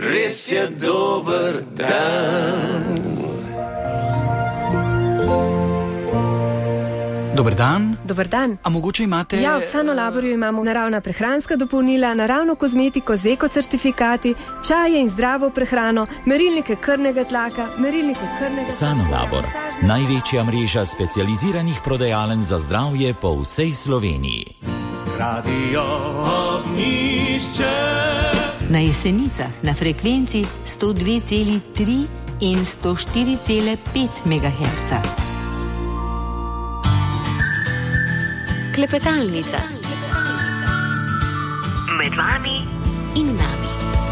res je dober dan. Dober dan. Dober dan. A mogoče imate... Ja, v Sanolaborju imamo naravna prehranska dopolnila, naravno kozmetiko z ekocertifikati, čaje in zdravo prehrano, merilnike krvnega tlaka, Sanolabor, največja mreža specializiranih prodajaln za zdravje po vsej Sloveniji. Radio Ognjišče. Na Jesenicah na frekvenci 102,3 in 104,5 MHz. Klepetalnica. Med vami in nami.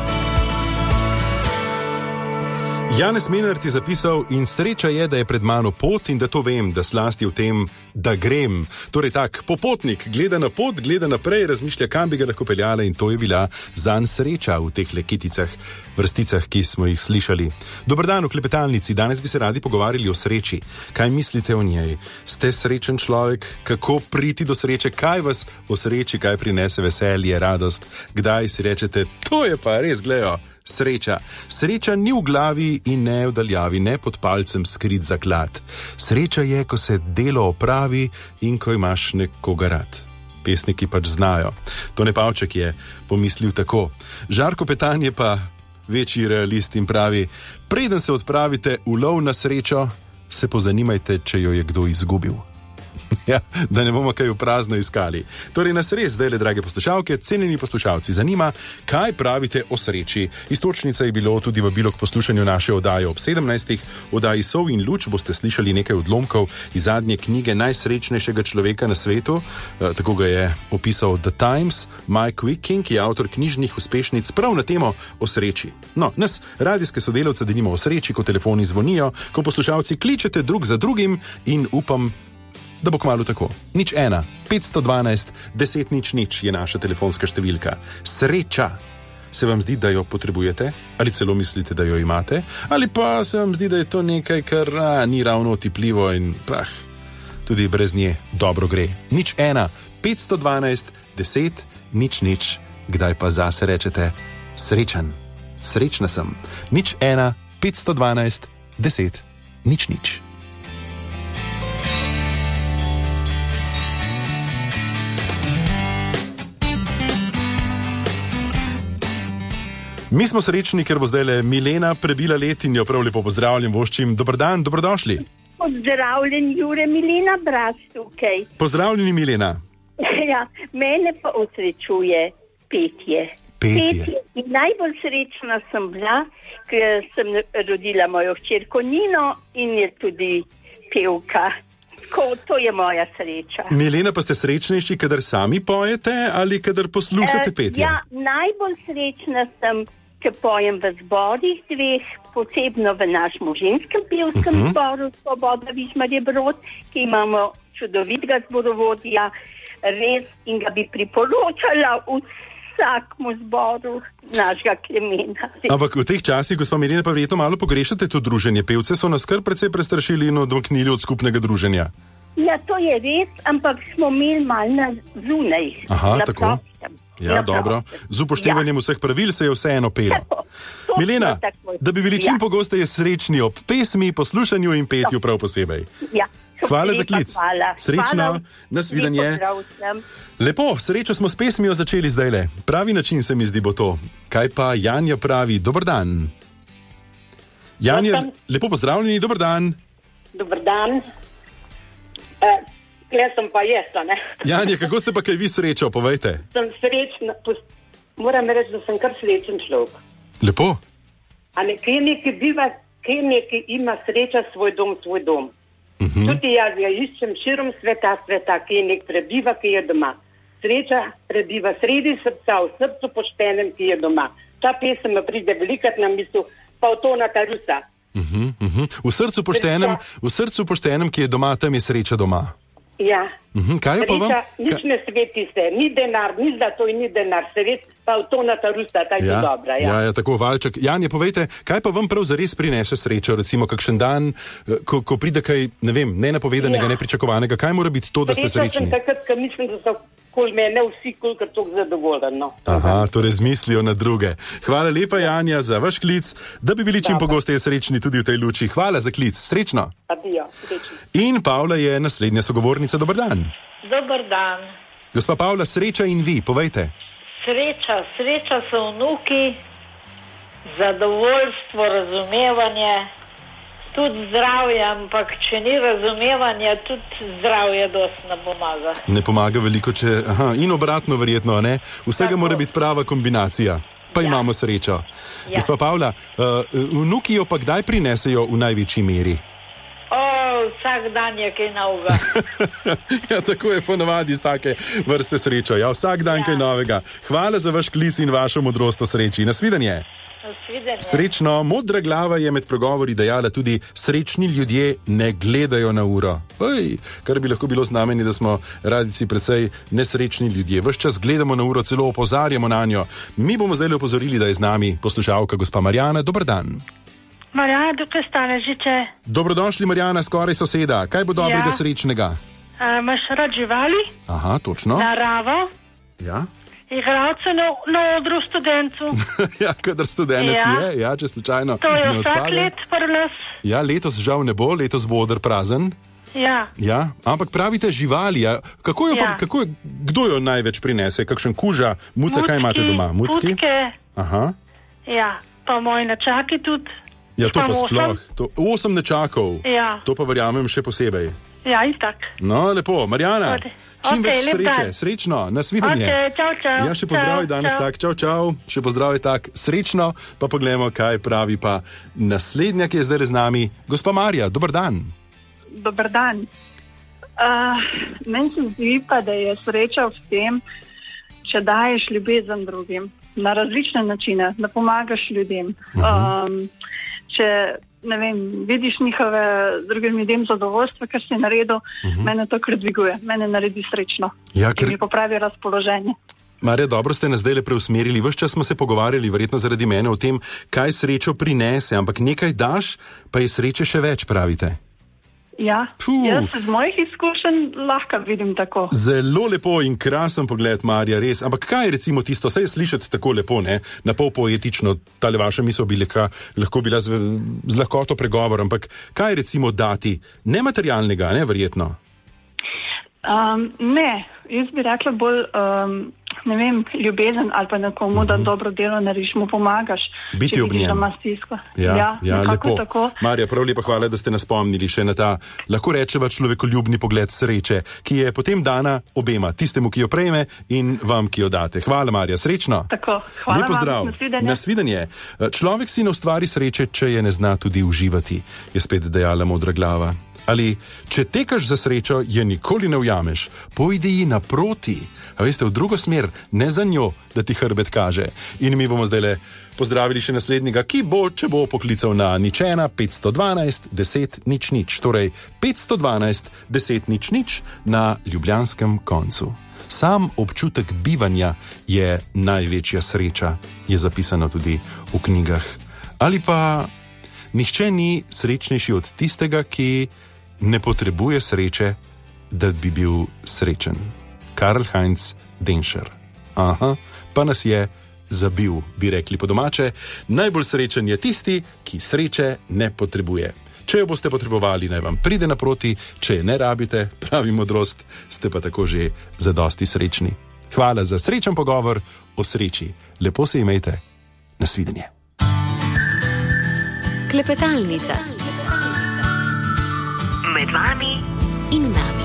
Janez Menart je zapisal: in sreča je, da je pred mano pot in da to vem, da slasti v tem, da grem. Torej tak, popotnik gleda na pot, gleda naprej, razmišlja, kam bi ga lahko peljala, in to je bila zanj sreča v teh lekiticah, vrsticah, ki smo jih slišali. Dober dan v klepetalnici, danes bi se radi pogovarjali o sreči. Kaj mislite o njej? Ste srečen človek? Kako priti do sreče? Kaj vas o sreči, kaj prinese veselje, radost? Kdaj si rečete, to je pa res, glejo, sreča. Sreča ni v glavi in ne v daljavi, ne pod palcem skrit zaklad. Sreča je, ko se delo opravi in ko imaš nekoga rad. Pesniki pač znajo. Tone Pavček je pomislil tako. Žarko Petan je pa večji realist in pravi: preden se odpravite v lov na srečo, se pozanimajte, če jo je kdo izgubil. Ja, da ne bomo kaj v prazno iskali. Torej nas res zdaj, drage poslušalke, cenjeni poslušalci, zanima, kaj pravite o sreči. Iztočnica je bilo tudi vabilo k poslušanju naše oddaje ob 17. Oddaji Sol in luč boste slišali nekaj odlomkov iz zadnje knjige najsrečnejšega človeka na svetu. Tako ga je opisal The Times. Mike Wiking je avtor knjižnih uspešnic prav na temo o sreči. No, nas, radijske sodelavce, denimo o sreči, ko telefoni zvonijo, ko poslušalci kličete drug za drugim, in upam, da bo kmalu tako. 01 512 10 00 je naša telefonska številka. Sreča. Se vam zdi, da jo potrebujete? Ali celo mislite, da jo imate? Ali pa se vam zdi, da je to nekaj, kar ni ravno otipljivo in tudi brez nje dobro gre? 01 512 10 00. Kdaj pa zase rečete srečen? Srečna sem. 01 512 10 00. Mi smo srečni, ker bo zdajle Milena prebila let in jo prav lepo pozdravljam, voščim. Dober dan, dobrodošli. Pozdravljen, Jure, Milena Bras tukaj. Pozdravljeni, Milena. Ja, mene pa osrečuje petje. In najbolj srečna sem bila, ker sem rodila mojo hčerko Nino in je tudi pevka. To je moja sreča. Milena, pa ste srečnejši, kadar sami pojete ali kadar poslušate petje? Ja, najbolj srečna sem, ker pojem v zborih dveh, posebno v našem ženskem pevskem zboru Svoboda Vižmarje Brod, ki imamo čudovitega zborovodja, res, in ga bi priporočala vsakmu zboru našega Klemena. Ampak v teh časih, gospa Milena, pa verjetno malo pogrešate to druženje. Pevce so nas kar precej prestrašili in odmaknili od skupnega druženja. Ja, to je res, ampak smo imeli malo na zunaj. Aha, na tako. prostem. Ja, dobro. Z upoštevanjem vseh pravil se je vseeno pelo. Milena, da bi bili čim pogosteje srečni ob pesmi, poslušanju in petju prav posebej. Ja. Hvala za klic. Srečno, nasvidenje. Lepo, srečo smo s pesmijo začeli zdajle. Pravi način se mi zdi bo to. Kaj pa Janja pravi? Dober dan. Janja, lepo pozdravljeni, dober dan. Dober dan. Jaz sem pa jesta, ne? Janja, kako ste pa kaj vi srečo, povejte? Sem srečna, moram reči, da sem kar srečen človek. Lepo. A nekaj biva, kaj nekaj ima sreča svoj dom. Tudi jaz iščem širom sveta, ki nek prebiva, ki je doma. Sreča prebiva sredi srca, v srcu poštenem, ki je doma. Ta pesem me pride velikat na misel, pa v Toneta Rusa. V srcu poštenem, ki je doma, tam je sreča doma. Ja. Kaj pa vam? Sreča, nič ne sveti se, ni denar, ni zlato in ni denar, svet pa v Toneta Rusa, ta je dobra. Ja, tako, Valček. Janje, povejte, kaj pa vam prav zares prinese srečo, recimo kakšen dan, ko pride kaj, ne vem, nenapovedanega, nepričakovanega, kaj mora biti to, da ste srečni? Sreča sem takrat, ko mislim, da so kol mene vsi kolikor toliko zadovoljni. No. Aha, torej zmislijo na druge. Hvala lepa, Janja, za vaš klic, da bi bili čim pogosteje srečni tudi v tej luči. Hvala za klic. Srečno. Adijo, srečno. In Pavla je naslednja sogovornica. Dober dan. Dober dan. Gospa Pavla, sreča in vi, povejte. Sreča so vnuki, zadovoljstvo, razumevanje, tudi zdravje, ampak če ni razumevanja, tudi zdravje dosti ne pomaga. Ne pomaga veliko, če... Aha, in obratno verjetno, ne? Vsega mora biti prava kombinacija. Pa imamo srečo. Gospa Pavla, vnuki jo pa kdaj prinesejo v največji meri? Vsak dan je kaj novega. Ja, tako je ponavadi z take vrste srečo. Ja, vsak dan kaj novega. Hvala za vaš klic in vašo modrost o sreči. Nasvidenje. Srečno, modra glava je med pregovori dejala tudi: srečni ljudje ne gledajo na uro. Kar bi lahko bilo znamenje, da smo radici precej nesrečni ljudje. Ves čas gledamo na uro, celo opozarjamo na njo. Mi bomo zdaj opozorili, da je z nami poslušalka gospa Marjana. Dober dan. Marjana, dokaj stane žiče. Dobrodošli, Marjana, skoraj soseda. Kaj bo dobrega srečnega? Imaš rad živali? Aha, točno. Naravo? Ja. Igralce na odru študencu. Ja, kadar študenec je, če slučajno to je ne vsak odpade. let prlas. Ja, letos žal ne bo, letos bo odr prazen. Ja. Ampak pravite živali, kdo jo največ prinese? Kakšen kuža, muce, kaj imate doma? Mucki? Putke. Aha. Ja, pa moji nečaki tudi. Ja, to pa sploh. 8 nečakov. Ja. To pa verjamem še posebej. Ja, in tak. No, lepo. Marjana, čim več sreče. Dan. Srečno, nasvidenje. Čau. Ja, še pozdrav danes tak. Čau. Še pozdrav tak. Srečno, pa pogledamo, kaj pravi pa naslednja, ki je zdaj z nami. Gospa Marja, dober dan. Dober dan. Meni se zdi pa, da je sreča v tem, če daješ ljubezen drugim na različne načine, da pomagaš ljudem. Če, ne vem, vidiš njihove drugim ljudem zadovoljstvo, kar si naredil, mene to kar dviguje, mene naredi srečno. Ja, in mi popravi razpoloženje. Marja, dobro ste nas zdaj le preusmerili. Ves čas smo se pogovarjali, verjetno zaradi mene, o tem, kaj srečo prinese, ampak nekaj daš, pa je sreče še več, pravite. Ja, jaz z mojih izkušenj lahko vidim tako. Zelo lepo in krasen pogled, Marja, res. Ampak kaj je recimo tisto, saj je slišati tako lepo, ne? Na pol poetično, tale vaša misel bi lahko bila z lahkoto pregovor, ampak kaj je recimo dati? Nematerialnega, ne, verjetno? Ne, jaz bi rekla bolj, ne vem, ljubezen ali pa nekomu, da dobro delo narediš, mu pomagaš. Biti ob njem. Ja, lepo. Tako. Marja, prav lepa hvala, da ste nas spomnili še na ta, lahko rečeva, človekoljubni pogled sreče, ki je potem dana obema, tistemu, ki jo prejme in vam, ki jo date. Hvala, Marja, srečno. Tako, hvala vam, nasvidenje. Človek si ne ustvari sreče, če je ne zna tudi uživati, je spet dejala modra glava. Ali, če tekaš za srečo, je nikoli ne ujameš, pojdi ji naproti, a veste, v drugo smer, ne za njo, da ti hrbet kaže. In mi bomo zdaj le pozdravili še naslednjega, ki bo, če bo poklical na 01 512 10 00, torej 512 10 00 na ljubljanskem koncu. Sam občutek bivanja je največja sreča, je zapisano tudi v knjigah. Ali pa nihče ni srečnejši od tistega, ki ne potrebuje sreče, da bi bil srečen. Karl Heinz Denscher. Aha, pa nas je zabil, bi rekli po domače. Najbolj srečen je tisti, ki sreče ne potrebuje. Če jo boste potrebovali, naj vam pride naproti, če je ne rabite, pravi modrost, ste pa tako že zadosti srečni. Hvala za srečen pogovor o sreči. Lepo se imejte. Nasvidenje. Klepetalnica. Med vami in nami.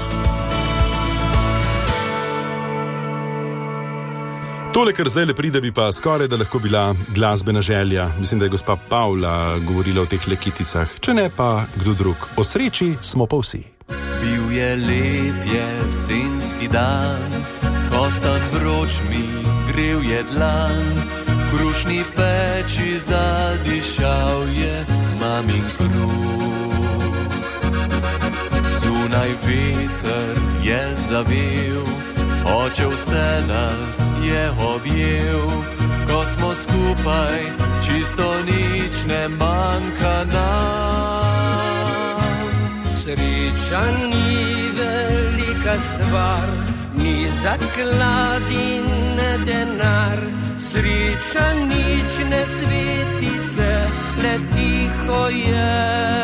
Tole, kar zdaj le pride, bi pa skoraj da lahko bila glasbena želja. Mislim, da je gospa Pavla govorila o teh lekiticah. Če ne, pa kdo drug. O sreči smo pa vsi. Bil je lep jesenski dan, kostan vroč mi grev je dlan, krušni peči zadišal je mamin kruh. Zunaj veter je zavel, oče vse nas je objel, ko smo skupaj, čisto nič ne manjka nam. Sreča ni velika stvar, ni zaklad in denar, sreča nič ne sveti se, le tiho je.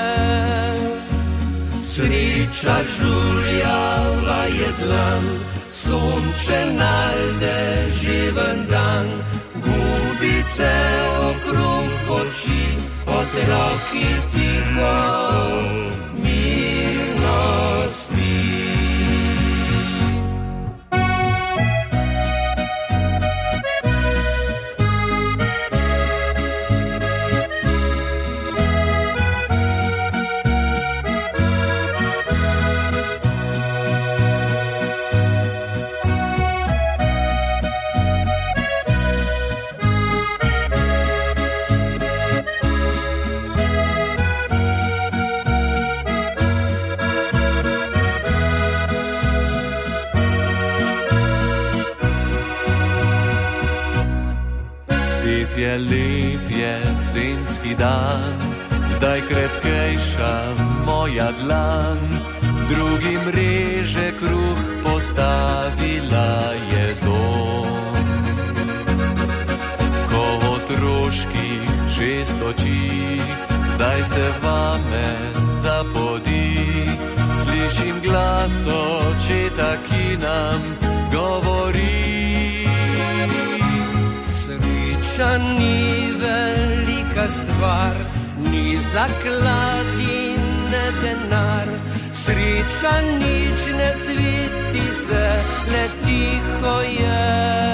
Sreča žuljava je dlan, sončen al deževen dan, gubice okrog oči, otroki tiho, mirno spi. Je lep jesenski dan, zdaj krepkejša moja dlan, drugim reže kruh postavila je dom. Ko otroških 6 oči, zdaj se vame zapodi, slišim glas očeta, ki nam govori. Sreča ni velika stvar, ni zaklad in ne denar, sreča nič ne sveti se, le tiho je.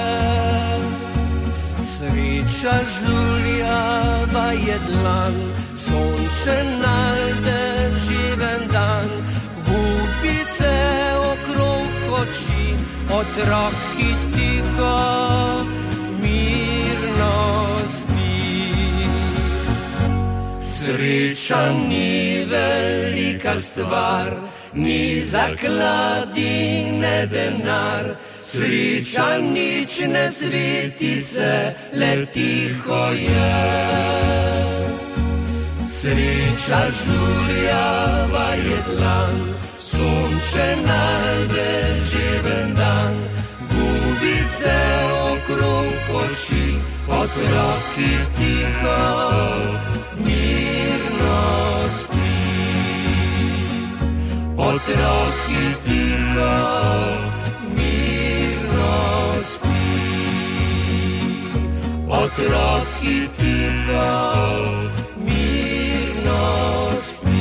Sreča žuljava je dlan, sončen al deževen dan, gubice okrog oči, otroki tiho, mirno spi. Sreča ni velika stvar, ni zaklad in ne denar, sreča nič ne sveti se, le tiho je. Sreča žuljava je dlan, sončen al deževen dan, gubice okrog oči, otroki tiho, mirno spi. Otroki tiho, mirno spi. Otroki tiho, mirno spi.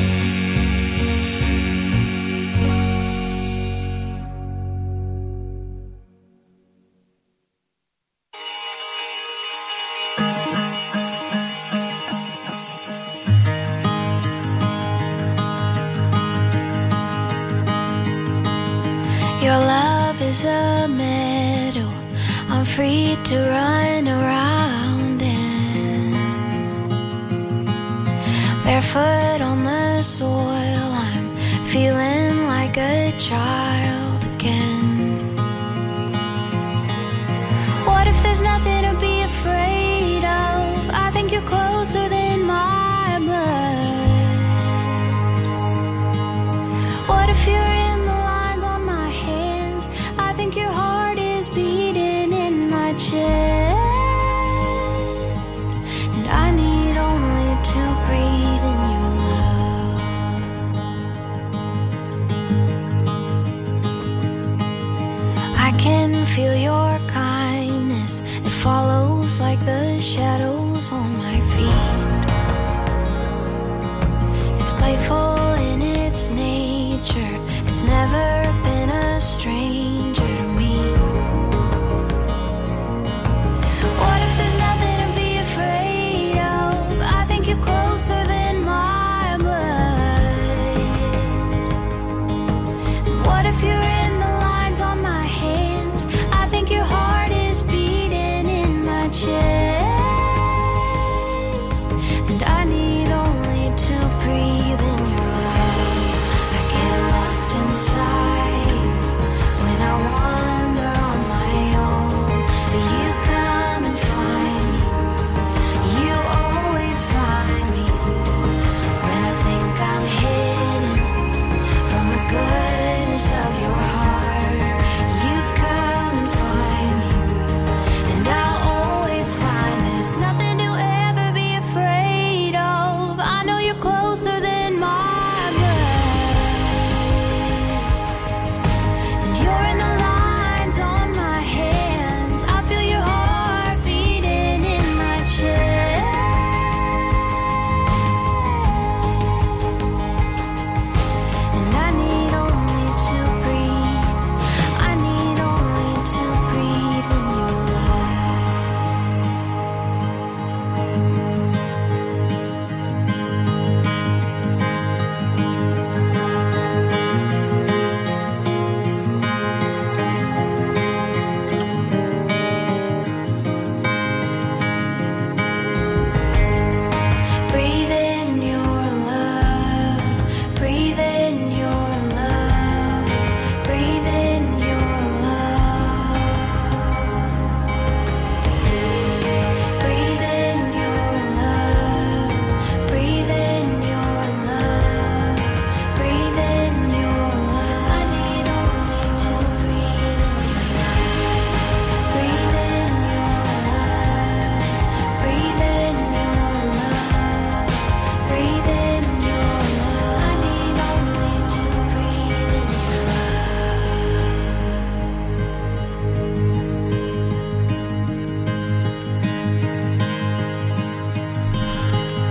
Your love is a meadow I'm free to run around in. Barefoot on the soil, I'm feeling like a child again. What if there's nothing to be afraid of? I think you're closer than my blood. What if you're in the lines on my hands? I think your heart is beating in my chest, and I need only to breathe in your love. I can feel your kindness, it follows like the shadows on my feet. It's playful in its nature, it's never been a stranger to me. What if there's nothing to be afraid of? I think you're closer than my blood. What if you're in the lines on my hands? I think your heart is beating in my chest, and I need only to breathe in your love. I get lost inside when I want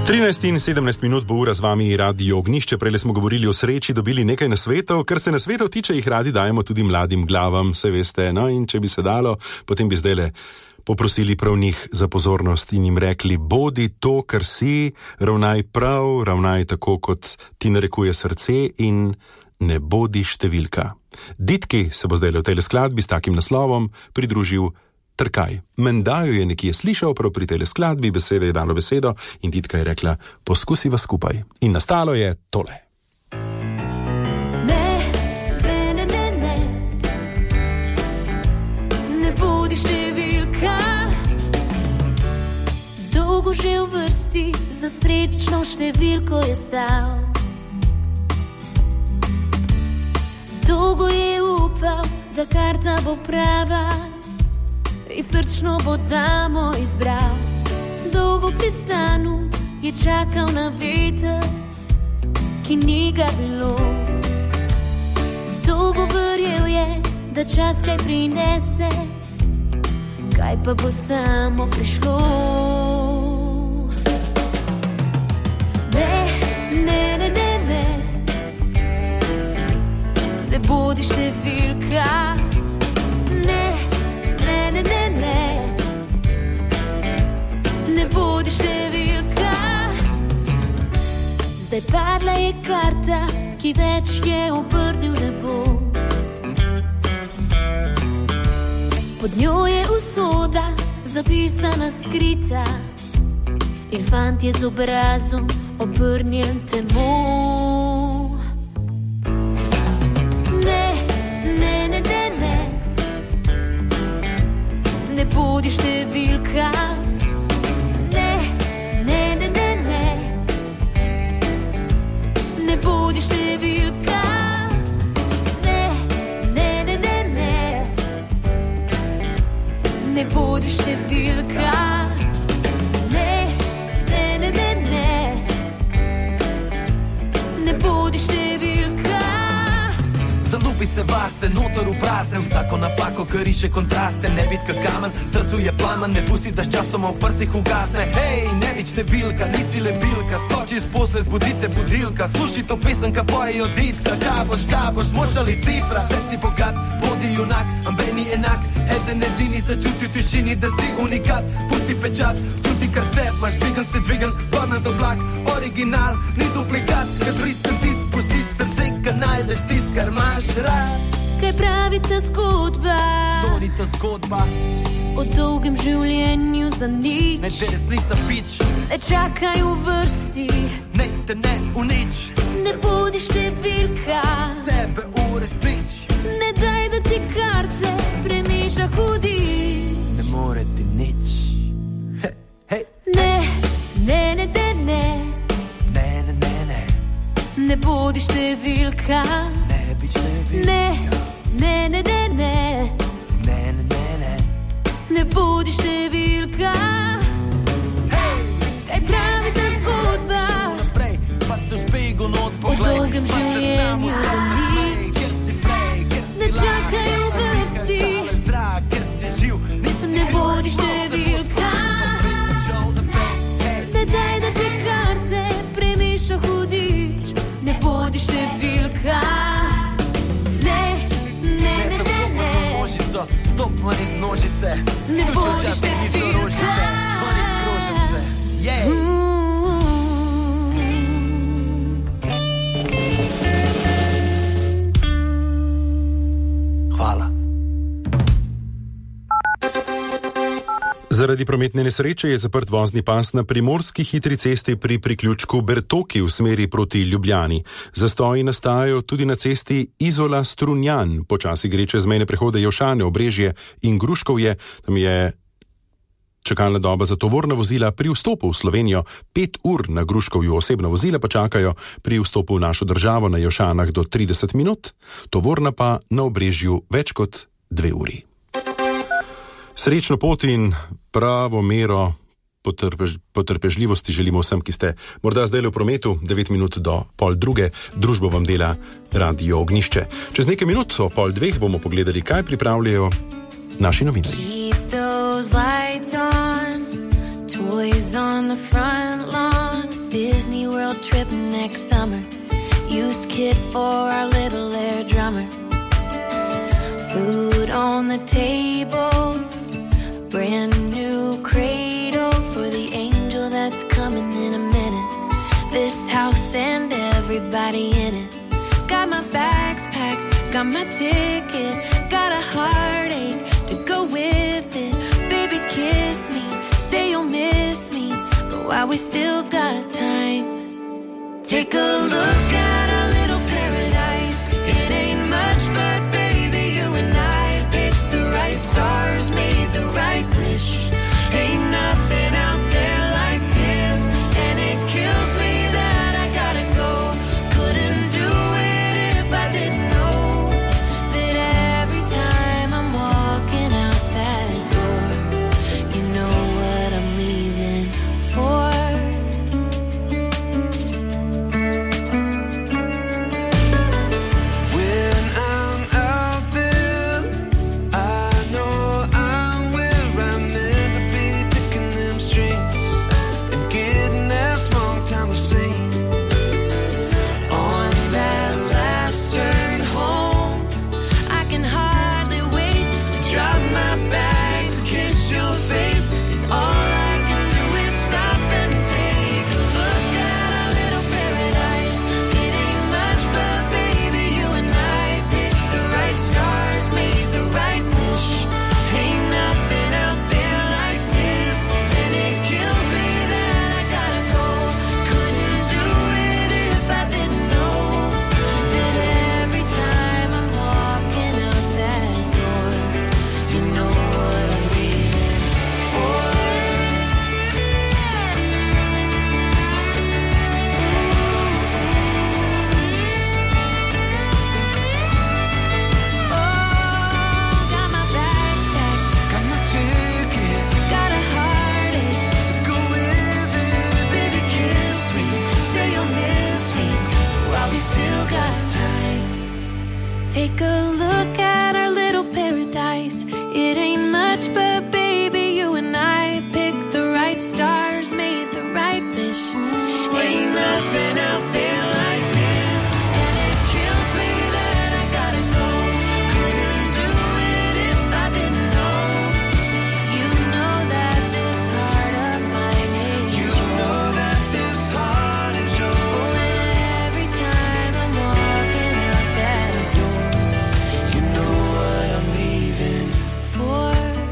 13 in 17 minut bo ura z vami Radio Ognišče. Prej smo govorili o sreči, dobili nekaj nasvetov. Kar se nasvetov tiče, jih radi dajemo tudi mladim glavam, se veste. No, in če bi se dalo, potem bi zdajle poprosili prav njih za pozornost in jim rekli: bodi to, kar si, ravnaj prav, ravnaj tako, kot ti narekuje srce in ne bodi številka. Ditki se bo zdajle v tej skladbi s takim naslovom pridružil Trkaj. Menda jo je nekje slišal prav pri tej skladbi, besede je dalo besedo in Ditka je rekla: poskusiva skupaj. In nastalo je tole. Ne bodi številka, dolgo že v vrsti, za srečno številko je stal. Dolgo je upal, da karta bo prava in srčno bo damo izbral. Dolgo pri stanu je čakal na veter, ki ni ga bilo. Dolgo verjel je, da čas kaj prinese, kaj pa bo samo prišlo. Ne bodi številka, ne bodi številka. Zdaj padla je karta, ki več je obrnil nebo. Pod njo je usoda zapisana skrita in fant je z obrazom obrnjen temu. Ne bodi številka, ne bodi številka, ne bodi številka, ne bodi številka. Zalupi se vase, noter v prazne, vsako napako kariše kontraste. Ne bit ka kamen, srcu je plamen, ne pusti, da s časoma v prsih ugasne. Hej, ne bit številka, nisi le bilka, skoči iz posle, zbudite budilka. Sluši to pesenka, pojejo Ditka, kaboš, moš ali cifra. Sem si bogat, bodi junak, ambeni enak, eden edini začuti v tišini, da si unikat. Pusti pečat, čuti kar se, imaš dvigan, porna do vlak, original, ni duplikat, kad pristen tis, pusti srce, ga najdeš tis, kar imaš rad. Kaj pravi ta zgodba? To ni ta zgodba o dolgem življenju za nič. Ne te resnica pič, ne čakaj v vrsti, ne te ne unič. Ne bodi številka, sebe uresnič. Ne daj, da ti karte premeša hudi. Ne more ti nič. Hej. Ne. Ne bodi številka, ne bi številka. Ne bodi številka. Kaj pravi ta zgodba? Naprej, pa se špegu not poglej. O dolgem življenju za nič. Ne čakaj v vrsti, ne bodi številka. Ne daj, da ti karte premeša hudič. Ne bodi številka. Stop van iz množice, ne bodi številka. Van iz krožnice, yeah. Hvala. Zaradi prometne nesreče je zaprt vozni pas na primorski hitri cesti pri priključku Bertoki v smeri proti Ljubljani. Zastoji nastajajo tudi na cesti Izola-Strunjan, počasi gre čez mejne prehode Jošane, Obrežje in Gruškovje. Tam je čakalna doba za tovorna vozila pri vstopu v Slovenijo 5 ur, na Gruškovju osebna vozila pa čakajo pri vstopu v našo državo na Jošanah do 30 minut, tovorna pa na Obrežju več kot 2 uri. Srečno pot in pravo mero potrpežljivosti želimo vsem, ki ste morda zdaj v prometu. 9 minut do 1:30, družbo vam dela Radio Ognišče. Čez nekaj minut o 1:30 bomo pogledali, kaj pripravljajo naši novinarji. Toys on the front lawn. trip next summer. Used kit for our little air drummer. Food on the table, brand new cradle for the angel that's coming in a minute. This house and everybody in it. Got my bags packed, got my ticket, got a heartache to go with it. Baby, kiss me, say you'll miss me, but while we still got time, take a look at our little paradise. It ain't much, but baby, you and I picked the right stars, made the right wish. Ain't nothing out there like this, and it kills me that I gotta go. Couldn't do it if I didn't know that every time I'm walking out that door, you know what I'm leaving for. Take a look at our little paradise. It ain't much, but baby, you and I picked the right stars, made the right wish. Ain't nothing out there like this, and it kills me that I gotta go. Couldn't do it if I didn't know. You know that this heart of mine is yours. You know that this heart is yours. Oh, and every time I'm walking out that door, you know what I'm leaving for.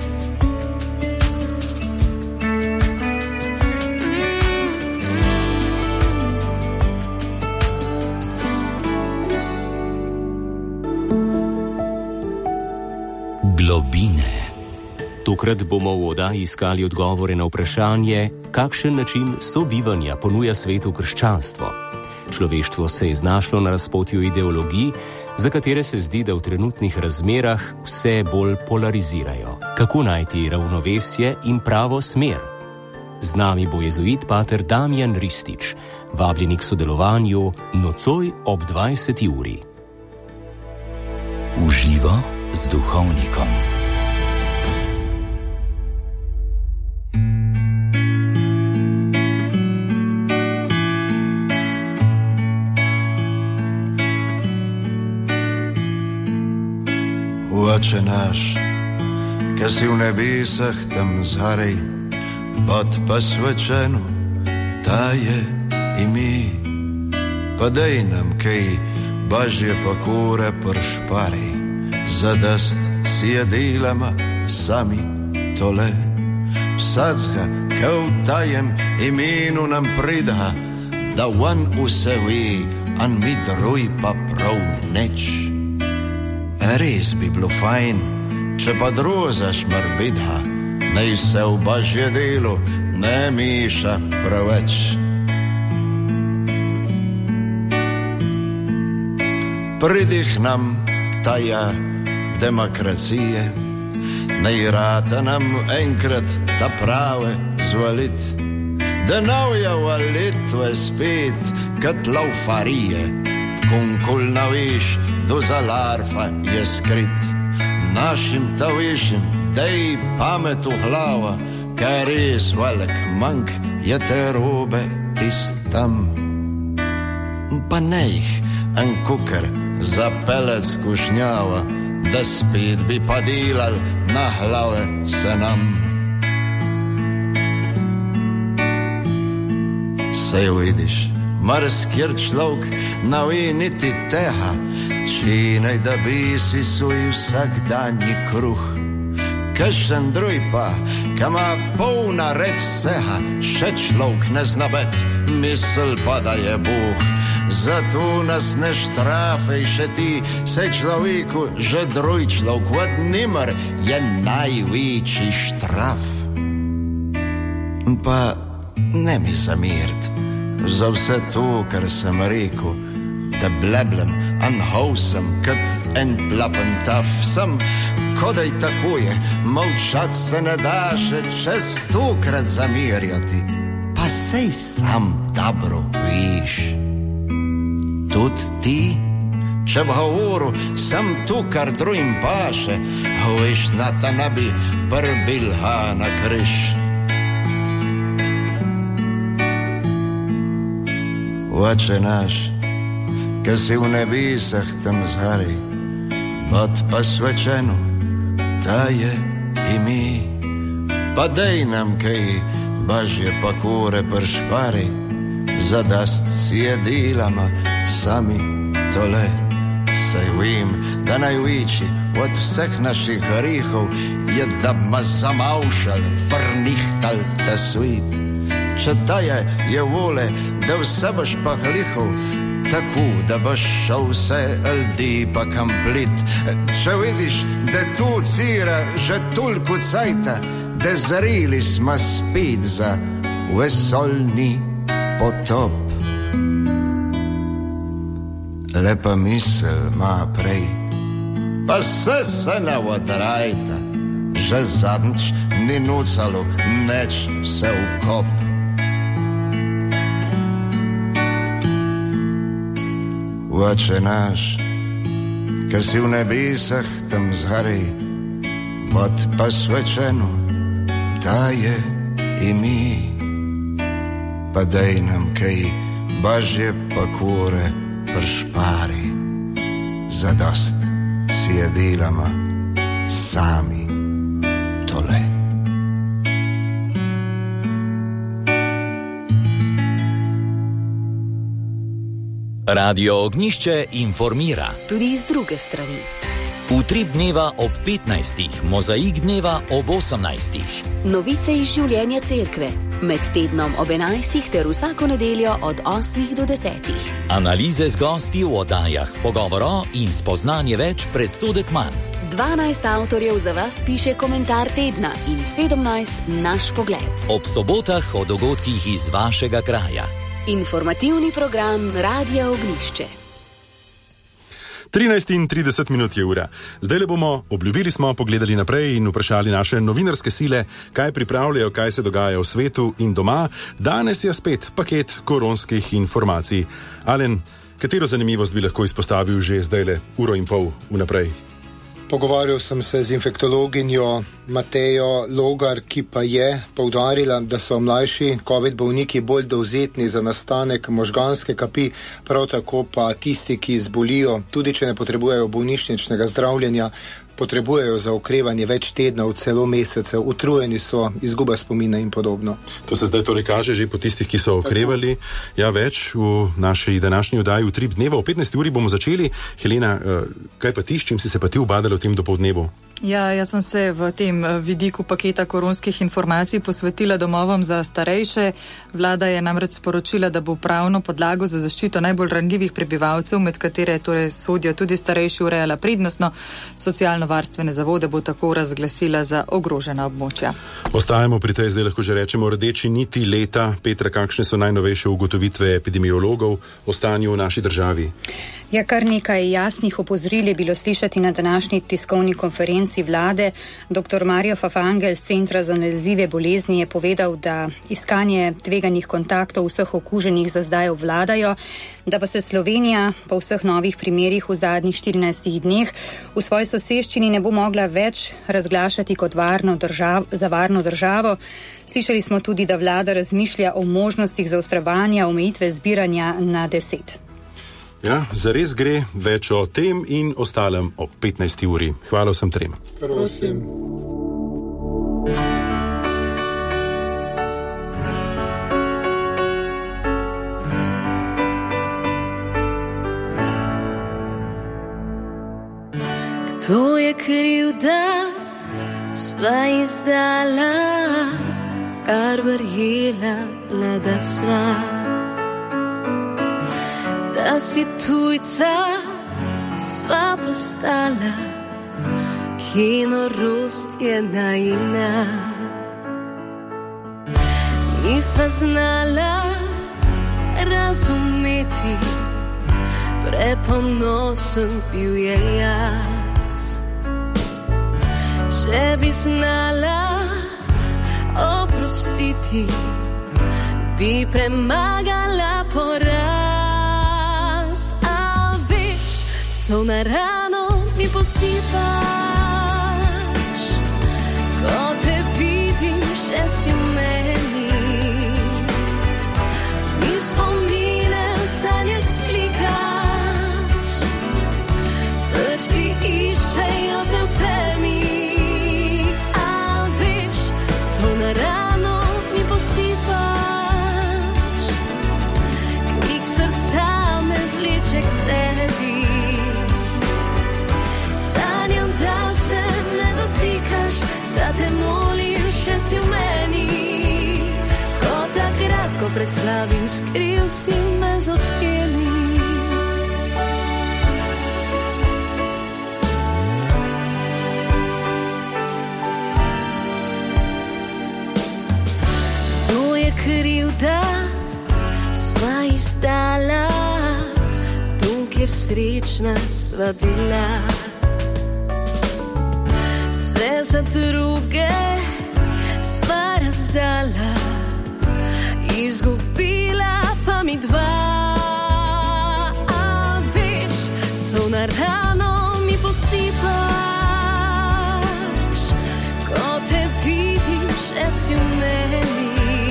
Globine. Tokrat bomo v oddaji iskali odgovore na vprašanje, kakšen način sobivanja ponuja svetu krščanstvo. Človeštvo se je znašlo na razpotju ideologij, za katere se zdi, da v trenutnih razmerah vse bolj polarizirajo. Kako najti ravnovesje in pravo smer? Z nami bo jezuit pater Damjan Ristič, vabljeni k sodelovanju nocoj ob 20. uri. Uživo z duhovnikom. Oče naš, ki si v nebesah tam zgoraj, pod posvečeno taje ime, pa daj nam kaj božje pokore pršpari, zadast si je delama sami tole. Vsacka, ki v tajem imenu nam prida, da on vse ve, an mi druj pa prav neč. Res bi bilo fajn, če pa drozaš morbidha, naj se v božje delo ne miša preveč. Pridih nam taja demokracije, naj rata nam enkrat ta prave zvalit, da novja valitve spet kot laufarije, kunkul naviš, do zalarfa je skrit. Našim tavišim dej pamet v glava, ker res velik manjk je te robe tistam. pa ne jih en kukar zapele skušnjava, da spet bi pa delal na glave se nam. Sej vidiš, marsikjer človek ne ve niti tega, činej da bi si svoj vsakdanji kruh. Kakšen druj pa, ki ima polna red vsega, še človek ne zna bet, misel pa da je Bog. Zato nas ne štrafej še ti, saj človeku že druj človek od nimer je največji štraf. Pa ne mi zamirt za vse to, kar sem rekel, da bleblem an hausem kot en plapen taf. Sem kodaj tako je, molčat se ne da še čez stokrat zamirjati, pa sej sam dobro viš. Tudi ti, če bi govoril, sem tu, kar drugim paše, veš, na ta ne bi prbil na križ. Oče naš, ki si v nebesah tam zgoraj, bod posvečeno, ta je ime. Pa dej nam kaj Božje pokore pršpari, zadast si je delama sami tole. Saj vem, da največji od vseh naših grehov je, da bi ma zamavšal, vrnihtal ta svet. Če ta je vole, da vse boš pa glihal, tako da boš šel vse ljudi pa komplet. Če vidiš, da tu cira že toliko cajta, da zreli smo spet za vesoljni potop. Lepa misel ima prej, pa se ne odrajta, že zadnjič ni nucalo neč se v kop. Oče naš, ki si v nebesah tam zgoraj, bod posvečeno, ta je ime. Pa daj nam kaj Božje pokore pršpari, zadost si je delama sami tole. Radio Ognjišče informira. Tudi z druge strani. Utrip dneva ob 15, mozaik dneva ob 18. Novice iz življenja cerkve. Med tednom ob 11 ter vsako nedeljo od 8 do 10. Analize z gosti v oddajah, pogovoro in spoznanje več predsodek manj. 12 avtorjev za vas piše komentar tedna in 17 naš pogled. Ob sobotah o dogodkih iz vašega kraja. Informativni program Radia Ognjišče. 13:30 je ura. Zdaj le bomo, obljubili smo, pogledali naprej in vprašali naše novinarske sile, kaj pripravljajo, kaj se dogaja v svetu in doma. Danes je spet paket koronskih informacij. Alen, katero zanimivost bi lahko izpostavil že zdaj le uro in pol vnaprej? Pogovarjal sem se z infektologinjo Matejo Logar, ki pa je poudarila, da so mlajši COVID bolniki bolj dovzetni za nastanek možganske kapi, prav tako pa tisti, ki zbolijo, tudi če ne potrebujejo bolnišničnega zdravljenja, potrebujejo za okrevanje več tednov, celo mesecev, utrujeni so, izguba spomina in podobno. To se zdaj torej kaže že po tistih, ki so okrevali. Ja, več v naši današnji oddaji Utrip dneva. O 15. uri bomo začeli. Helena, kaj pa ti, s čim si se pa ti ubadala v tem dopoldnevu? Ja, jaz sem se v tem vidiku paketa koronskih informacij posvetila domovom za starejše. Vlada je namreč sporočila, da bo pravno podlago za zaščito najbolj ranljivih prebivalcev, med katere torej sodijo tudi starejši, urejala prednostno. Socialno-varstvene zavode bo tako razglasila za ogrožena območja. Ostajamo pri tej, zdaj lahko že rečemo, rdeči niti leta. Petra, kakšne so najnovejše ugotovitve epidemiologov o stanju v naši državi? Ja, kar nekaj jasnih opozoril je bilo slišati na današnji tiskovni konferenci vlade. Dr. Mario Fafangel z Centra za nalezljive bolezni je povedal, da iskanje tveganih kontaktov vseh okuženih za zdaj obvladajo, da pa se Slovenija po vseh novih primerih v zadnjih 14 dneh v svoji soseščini ne bo mogla več razglašati kot za varno državo. Slišali smo tudi, da vlada razmišlja o možnostih zaostrovanja omejitve zbiranja na 10. Ja, zares gre, več o tem in ostalem ob 15. uri. Hvala vsem trem. Prosim. Kdo je kriv, da sva izdala, kar verjela, da sva, da si tujca sva postala, ki norost je najina. Nisva znala razumeti, preponosen bil je jaz. Če bi znala oprostiti, bi premagala poraz. A veš, sol na rano mi posipaš, ko te vidim, še si v meni. Mi spomine sanje slikaš, prsti iščejo te v temi. Rano mi posipaš, krik srca me vleče k tebi. Sanjam, da se me dotikaš, zate molim, še si v meni. Ko takrat, ko pred slavim skril si me z očmi. Kriv, da sva izdala dom, kjer srečna sva bila. Vse za druge sva razdala, izgubila pa mi dva. A veš, sol na rano mi posipaš, ko te vidim, še si v meni.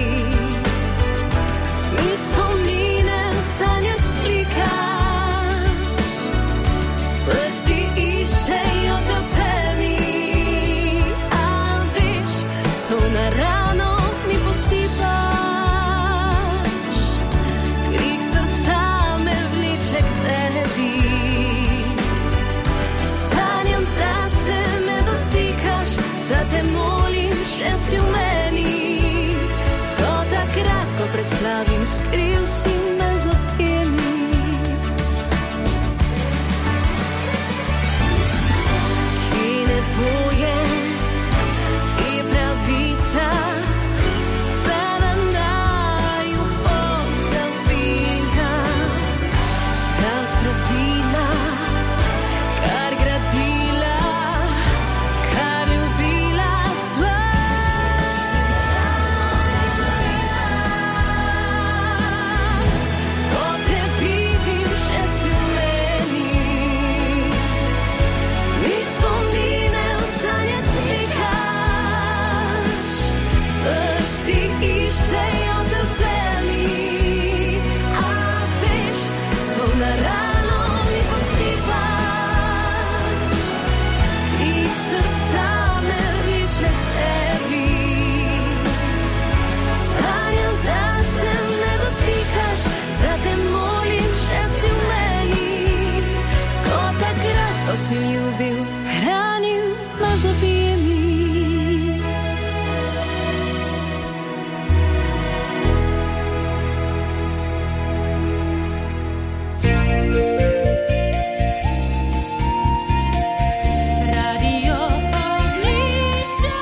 Sanje slikaš, prsti iščejo te v temi. A veš, sol na rano mi posipaš, krik srca me vleče k tebi. Sanjam, da se me dotikaš, zate molim, še si v meni. Ko takrat, ko pred slavim skril si me z očmi. Ki ne boje, ki pravica, stala naju pozabina. Kar stropila, kar gradila, kar ljubila sva. Ko si ljubil, hranil nas objemi. Radio Ognjišče.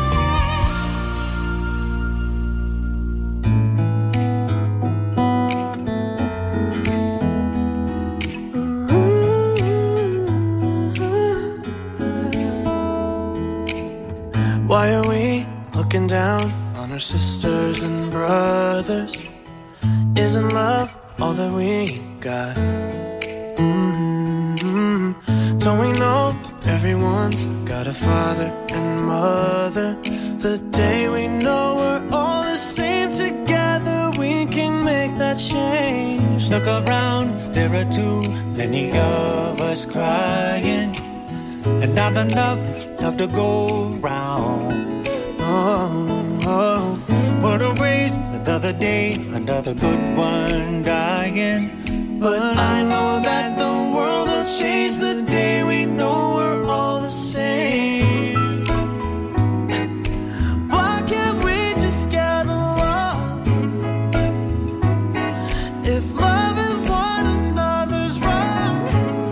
Why are we looking down on our sisters and brothers? Isn't love all that we got? Don't we know everyone's got a father and mother? The day we know we're all the same together, we can make that change. Look around, there are too many of us crying, and not enough love to go round. Oh, what a waste, another day, another good one dying. But I know that the world will change the day we know we're all the same. Why can't we just get along? If loving one another's wrong,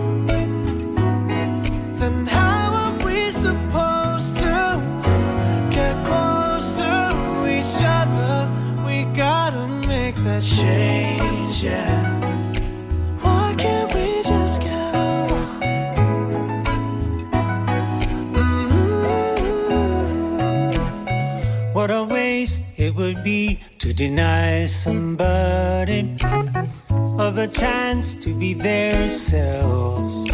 then how are we supposed to get close to each other? We gotta make that change, yeah. Why can't we just get along? What a waste it would be to deny somebody of the chance to be their selves.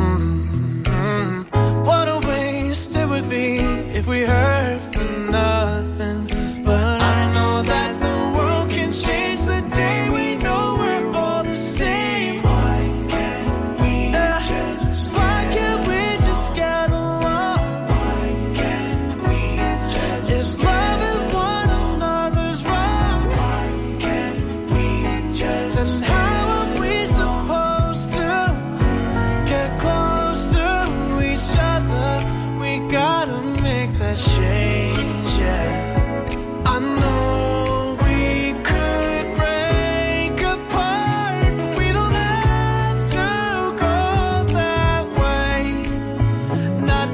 What a waste it would be if we hurt for nothing. But I know that the world can change the day we know we're all the same. Why can't we just get along? Why can't we just if loving one another's wrong? Why can't we just then how are we supposed to get close to each other? We gotta make that change, yeah. I know we could break apart, but we don't have to go that way. Not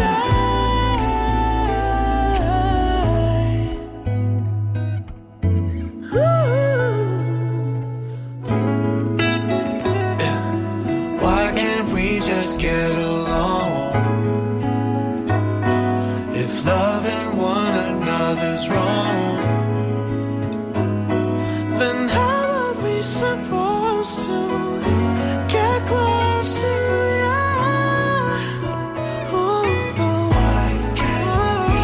today. Why can't we just get along? If loving one another's wrong, then how are we supposed to get close to you? Why can't we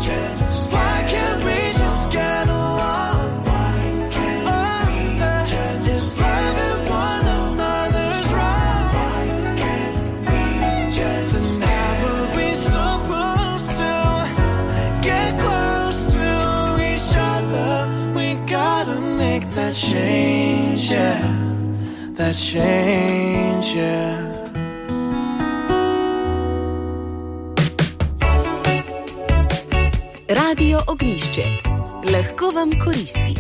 just get along? Why can't we just if loving one another's wrong? Why can't we just then how are we supposed to get close to each other? We gotta make that change, yeah. That change, yeah. Radio Ognjišče. Lahko vam koristi.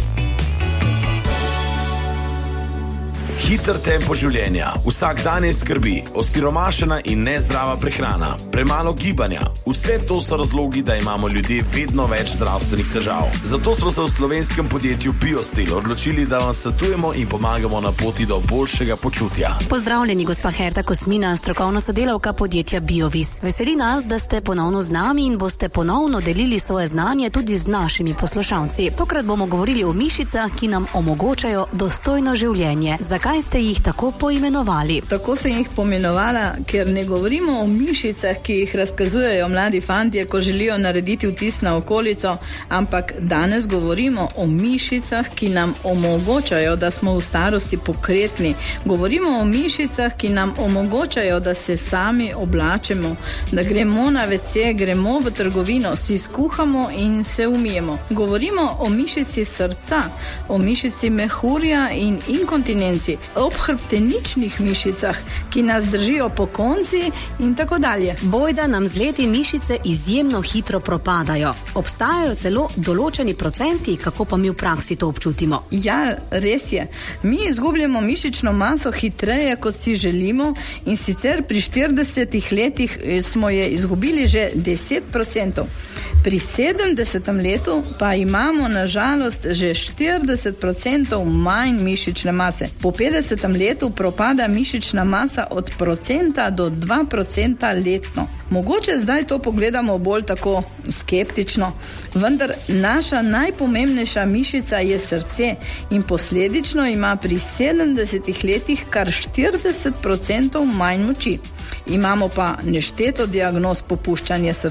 Hiter tempo življenja, vsak dan je skrbi, osiromašena in nezdrava prehrana, premalo gibanja. Vse to so razlogi, da imamo ljudje vedno več zdravstvenih težav. Zato smo se v slovenskem podjetju Biostil odločili, da vam svetujemo in pomagamo na poti do boljšega počutja. Pozdravljeni, gospa Herta Kosmina, strokovna sodelavka podjetja Biovis. Veseli nas, da ste ponovno z nami in boste ponovno delili svoje znanje tudi z našimi poslušalci. Tokrat bomo govorili o mišicah, ki nam omogočajo dostojno življenje. Zakaj ste jih tako poimenovali? Tako sem jih poimenovala, ker ne govorimo o mišicah, ki jih razkazujejo mladi fantje, ko želijo narediti vtis na okolico, ampak danes govorimo o mišicah, ki nam omogočajo, da smo v starosti pokretni. Govorimo o mišicah, ki nam omogočajo, da se sami oblačemo, da gremo na WC, gremo v trgovino, si skuhamo in se umijemo. Govorimo o mišici srca, o mišici mehurja in inkontinenci, ob hrbteničnih mišicah, ki nas držijo pokonci in tako dalje. Bojda nam z leti mišice izjemno hitro propadajo. Obstajajo celo določeni procenti, kako pa mi v praksi to občutimo. Ja, res je. Mi izgubljamo mišično maso hitreje, kot si želimo, in sicer pri 40 letih smo je izgubili že 10%. Pri 70. letu pa imamo na žalost že 40% manj mišične mase. Po 50. letu propada mišična masa od 1% do 2% letno. Mogoče zdaj to pogledamo bolj tako skeptično, vendar naša najpomembnejša mišica je srce in posledično ima pri 70 letih kar 40% manj moči. Imamo pa nešteto diagnoz popuščanja srca.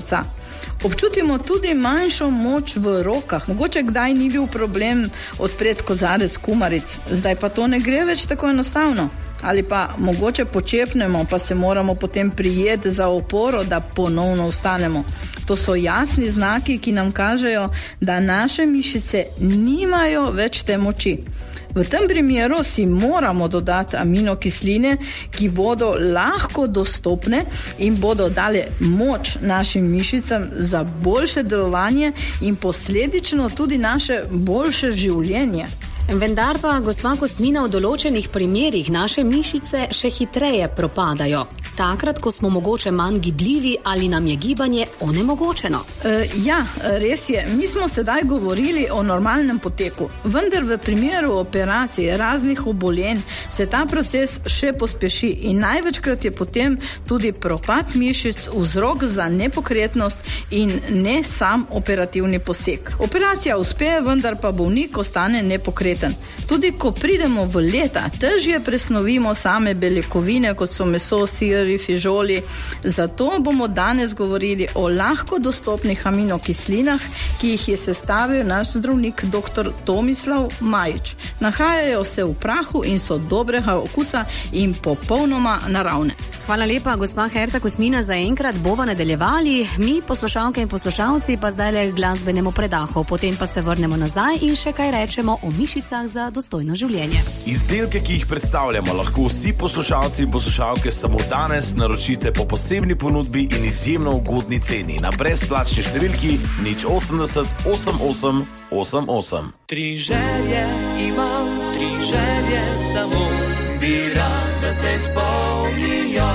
Občutimo tudi manjšo moč v rokah. Mogoče kdaj ni bil problem odpreti kozarec kumaric, zdaj pa to ne gre več tako enostavno. Ali pa mogoče počepnemo, pa se moramo potem prijeti za oporo, da ponovno vstanemo. To so jasni znaki, ki nam kažejo, da naše mišice nimajo več te moči. V tem primeru si moramo dodati aminokisline, ki bodo lahko dostopne in bodo dale moč našim mišicam za boljše delovanje in posledično tudi naše boljše življenje. Vendar pa, gospa Kosmina, v določenih primerih naše mišice še hitreje propadajo. Takrat, ko smo mogoče manj gibljivi ali nam je gibanje onemogočeno. Ja, res je. Mi smo sedaj govorili o normalnem poteku, vendar v primeru operacije raznih obolenj se ta proces še pospeši in največkrat je potem tudi propad mišic vzrok za nepokretnost in ne sam operativni poseg. Operacija uspe, vendar pa bolnik ostane nepokreten. Tudi ko pridemo v leta, težje presnovimo same beljakovine, kot so meso, siri, fižoli. Zato bomo danes govorili o lahko dostopnih aminokislinah, ki jih je sestavil naš zdravnik dr. Tomislav Majič. Nahajajo se v prahu in so dobrega okusa in popolnoma naravne. Hvala lepa, gospa Herta Kosmina, za enkrat bova nadaljevali. Mi, poslušalke in poslušalci, pa zdaj le glasbenemu predahu. Potem pa se vrnemo nazaj in še kaj rečemo o mišicah za dostojno življenje. Izdelke, ki jih predstavljamo, lahko vsi poslušalci in poslušalke samo danes naročite po posebni ponudbi in izjemno ugodni ceni na brezplačni številki 080 88 88. 3 želje imam, 3 želje samo, bi rad, da se izpolnijo.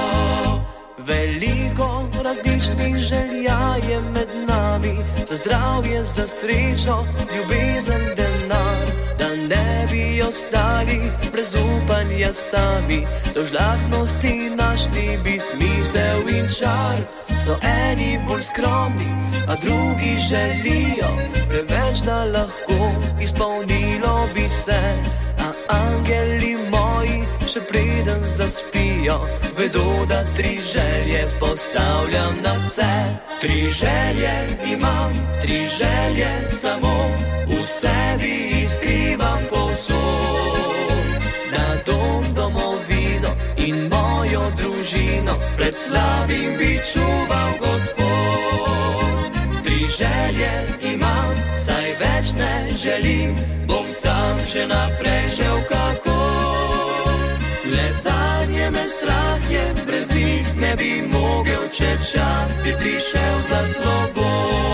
Veliko različnih želja je med nami, za zdravje, za srečo, ljubezen, denar, da ne bi ostali brez upanja sami, do žlahtnosti našli bi smisel in čar. So eni bolj skromni, a drugi želijo preveč, da lahko izpolnilo bi se, a angeli moji še preden zaspijo, vedo, da 3 želje postavljam nad vse. 3 želje imam, 3 želje samo, v sebi skrivam povsod, da dom, domovino in mojo družino pred slabim bi čuval Gospod. 3 želje imam, saj več ne želim, bom sam že naprej šel kako. Le zanje me strah je, brez njih ne bi mogel, če čas bi prišel za slovo.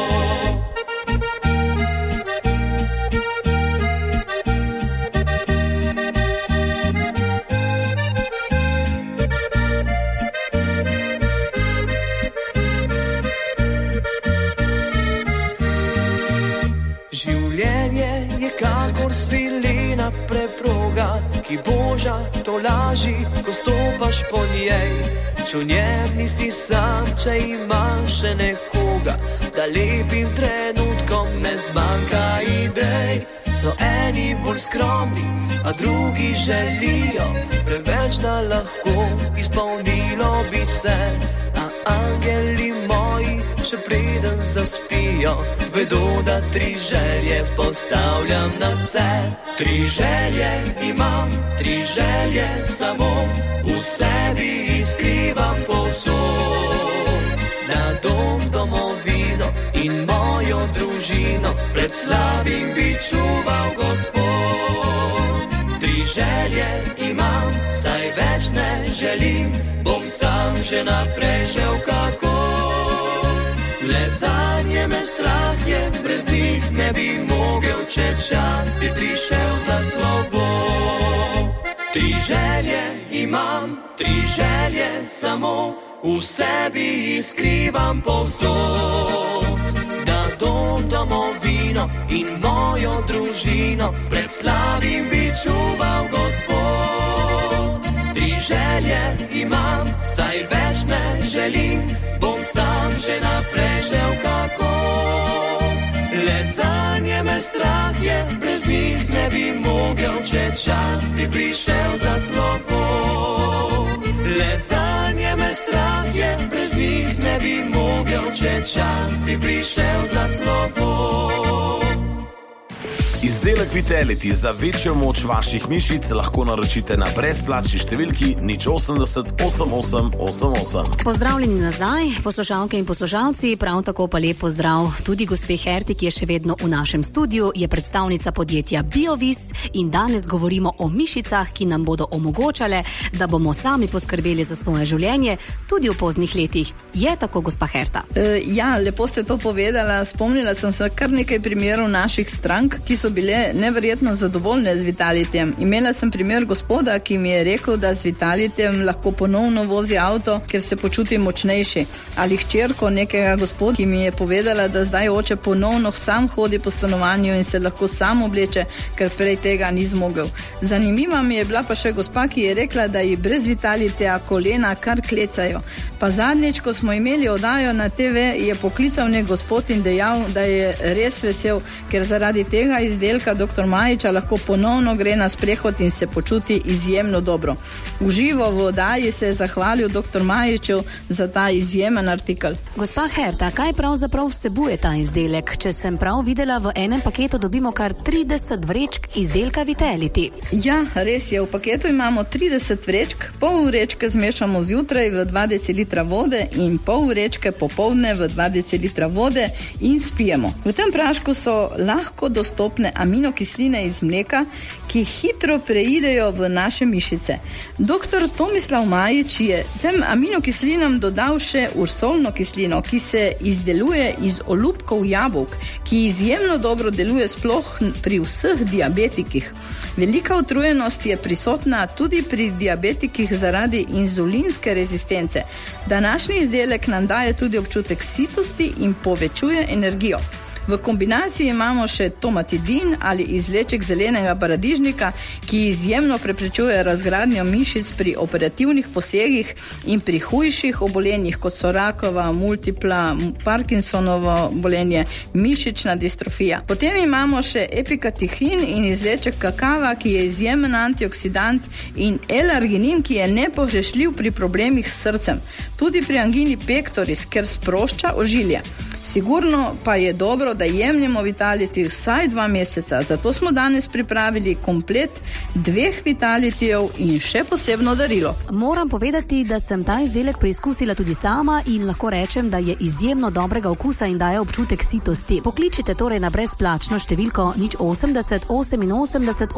Življenje je kakor svilina preproga, ki boža to laži, ko stopaš po njej. Če v njem nisi sam, če imaš še nekoga, da lepim trenutkom ne zmanjka idej. So eni bolj skromni, a drugi želijo preveč, da lahko izpolnilo bi se, a angeli moji še preden zaspijo, vedo, da 3 želje postavljam nad vse. 3 želje imam, 3 želje samo, v sebi skrivam povsod, da dom, domovino in mojo družino pred slabim bi čuval Gospod. 3 želje imam, saj več ne želim, bom sam že naprej šel kako. Le zanje me strah je, brez njih ne bi mogel, če čas bi prišel za slovo. 3 želje imam, 3 želje samo, v sebi skrivam povsod, da dom, domovino in mojo družino pred slabim bi čuval Gospod. 3 želje imam, saj več ne želim, bom sam že naprej šel kako. Le zanje me strah je, brez njih ne bi mogel, če čas bi prišel za slovo. Le zanje me strah je, brez njih ne bi mogel, že čas bi prišel za slovo. Izdelek Vitality za večjo moč vaših mišic lahko naročite na brezplačni številki 080 8888. Pozdravljeni nazaj, poslušalke in poslušalci, prav tako pa lep pozdrav tudi gospe Herti, ki je še vedno v našem studiu, je predstavnica podjetja Biovis in danes govorimo o mišicah, ki nam bodo omogočale, da bomo sami poskrbeli za svoje življenje tudi v poznih letih. Je tako, gospa Herta? Ja, lepo ste to povedala. Spomnila sem se kar nekaj primerov naših strank, ki so bile neverjetno zadovoljne z Vitalityjem. Imela sem primer gospoda, ki mi je rekel, da z Vitalityjem lahko ponovno vozi avto, ker se počuti močnejši. Ali hčerko nekega gospoda, ki mi je povedala, da zdaj oče ponovno sam hodi po stanovanju in se lahko sam obleče, ker prej tega ni zmogel. Zanimiva mi je bila pa še gospa, ki je rekla, da ji brez Vitalityja kolena kar klecajo. Pa zadnjič, ko smo imeli oddajo na TV, je poklical nek gospod in dejal, da je res vesel, ker zaradi tega izdelka dr. Majiča lahko ponovno gre na sprehod in se počuti izjemno dobro. V živo v oddaji se je zahvalil dr. Majiču za ta izjemen artikel. Gospa Herta, kaj pravzaprav vsebuje ta izdelek? Če sem prav videla, v enem paketu dobimo kar 30 vrečk izdelka Vitality. Ja, res je. V paketu imamo 30 vrečk, pol vrečke zmešamo zjutraj v 2 decilitra vode in pol vrečke popoldne v 2 decilitra vode in spijemo. V tem prašku so lahko dostopne aminokisline iz mleka, ki hitro preidejo v naše mišice. Dr. Tomislav Majič je tem aminokislinam dodal še ursolno kislino, ki se izdeluje iz olupkov jabolk, ki izjemno dobro deluje sploh pri vseh diabetikih. Velika utrujenost je prisotna tudi pri diabetikih zaradi inzulinske rezistence. Današnji izdelek nam daje tudi občutek sitosti in povečuje energijo. V kombinaciji imamo še tomatidin ali izvleček zelenega paradižnika, ki izjemno preprečuje razgradnjo mišic pri operativnih posegih in pri hujših obolenjih, kot so rakova, multipla, Parkinsonovo bolenje, mišična distrofija. Potem imamo še epikatihin in izvleček kakava, ki je izjemen antioksidant, in L-arginin, ki je nepogrešljiv pri problemih s srcem, tudi pri angini pectoris, ker sprošča ožilje. Sigurno pa je dobro, da jemljemo Vitality vsaj 2 meseca, zato smo danes pripravili komplet 2 Vitalityjev in še posebno darilo. Moram povedati, da sem ta izdelek preizkusila tudi sama in lahko rečem, da je izjemno dobrega okusa in daje občutek sitosti. Pokličite torej na brezplačno številko 080 88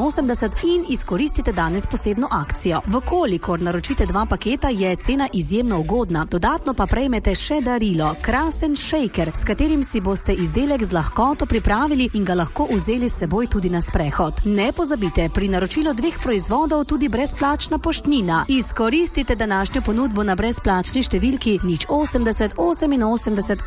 88 in izkoristite danes posebno akcijo. Vkolikor naročite 2 paketa, je cena izjemno ugodna. Dodatno pa prejmete še darilo, krasen shaker, s katerim si boste izdelek z lahkoto pripravili in ga lahko vzeli s seboj tudi na sprehod. Ne pozabite, pri naročilu 2 proizvodov tudi brezplačna poštnina. Izkoristite današnjo ponudbo na brezplačni številki 080 88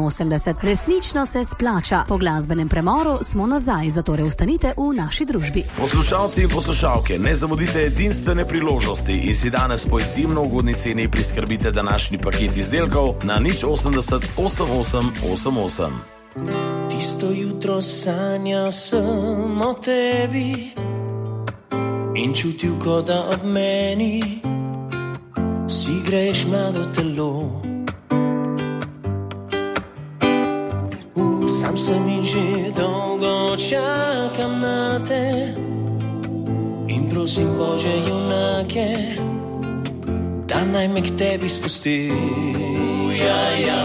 88. Resnično se splača. Po glasbenem premoru smo nazaj, zatorej ostanite v naši družbi. Poslušalci in poslušalke, ne zamudite edinstvene priložnosti in si danes po izjemno ugodni ceni priskrbite današnji paket izdelkov na 080 8888. Tisto jutro sanjal sem o tebi in čutil, kot da ob meni si greš mlado telo. Sam sem in že dolgo čakam na te in prosim Bože junake, da naj me k tebi spusti. Ja.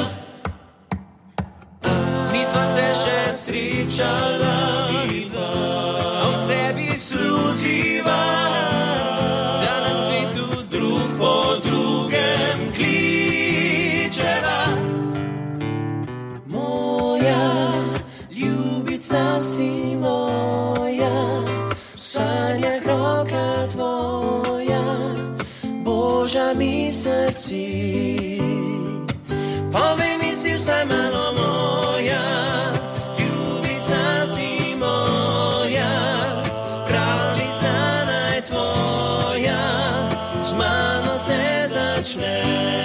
Nisva se še srečala, a v sebi slutiva, da na svetu drug po drugem kličeva. Moja ljubica si moja, v sanjah roka tvoja, Božja mi srci. Povej mi si vsaj malo moja, ljubica si moja, pravljica naj tvoja, z mano se začne.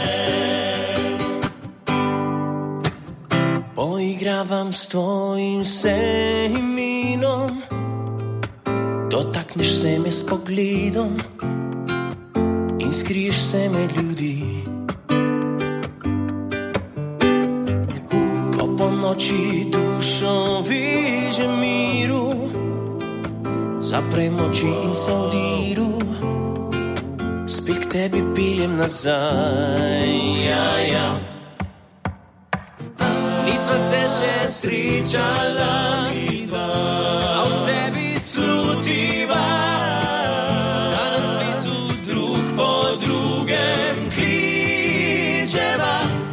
Poigravam s tvojim seminom, dotakneš se me s pogledom in skriješ se med ljudi. noći dušo viže miru, zaprem oči in se odiru, spet k tebi piljem nazaj. Nisva se še srečala, a v sebi slutiva, da na svetu drug po drugem kličeva.